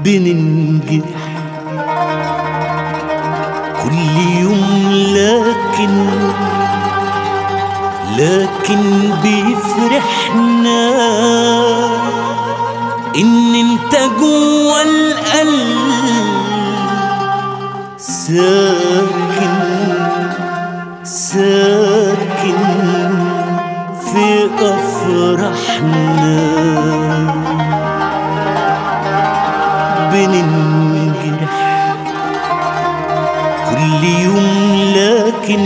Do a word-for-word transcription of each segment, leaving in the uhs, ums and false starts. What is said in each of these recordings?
بننجرح كل يوم، لكن لكن بيفرحنا إن انت جوا القلب ساكن ساكن في أفراحنا. بننجرح كل يوم، لكن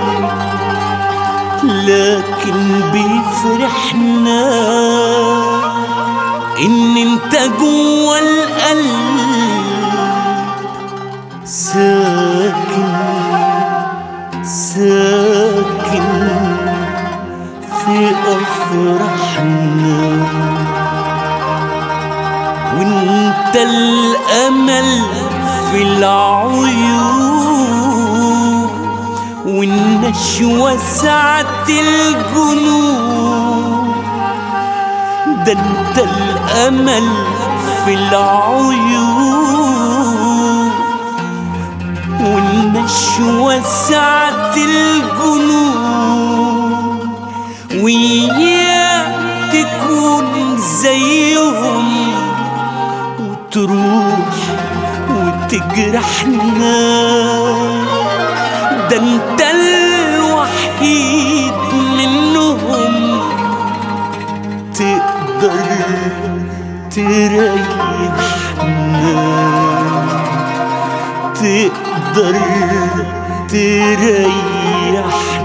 لكن بيفرحنا إن انت جوا القلب ساكن ساكن في أفراحنا. وانت الأمل في العيون، والنشوة سعة الجنون. ده انت الأمل في العيون، والنشوة سعة الجنون. وياك تكون زيهم وتروح وتجرحنا. ده انت الوحيد منهم تقدر تريحنا، تقدر تريحنا.